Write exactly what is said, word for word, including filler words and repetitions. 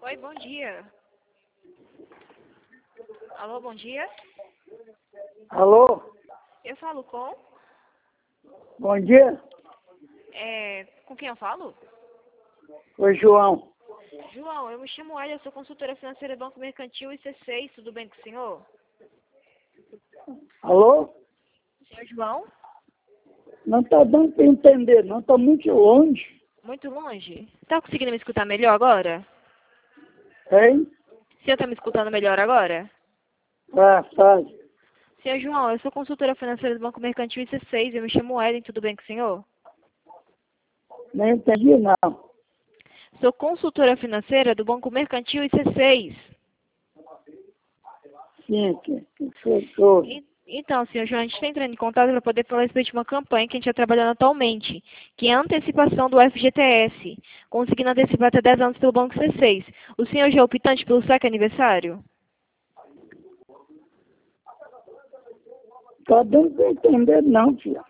Oi, bom dia. Alô, bom dia. Alô? Eu falo com... Bom dia. É, com quem eu falo? Oi, João. João, eu me chamo Elia, eu sou consultora financeira do Banco Mercantil e C seis, tudo bem com o senhor? Alô? Senhor João? Não está dando para entender, não. Está muito longe. Muito longe? Tá conseguindo me escutar melhor agora? Hein? O senhor tá me escutando melhor agora? Tá, faz. Senhor João, eu sou consultora financeira do Banco Mercantil e C seis, eu me chamo Ellen, tudo bem com o senhor? Não entendi, não. Sou consultora financeira do Banco Mercantil e C seis. Sim, que, que foi todo. E- Então, senhor João, a gente está entrando em contato para poder falar a respeito de uma campanha que a gente está trabalhando atualmente, que é a antecipação do F G T S, conseguindo antecipar até dez anos pelo Banco C seis. O senhor já é optante pelo saque aniversário? Está dando para entender, não, filho.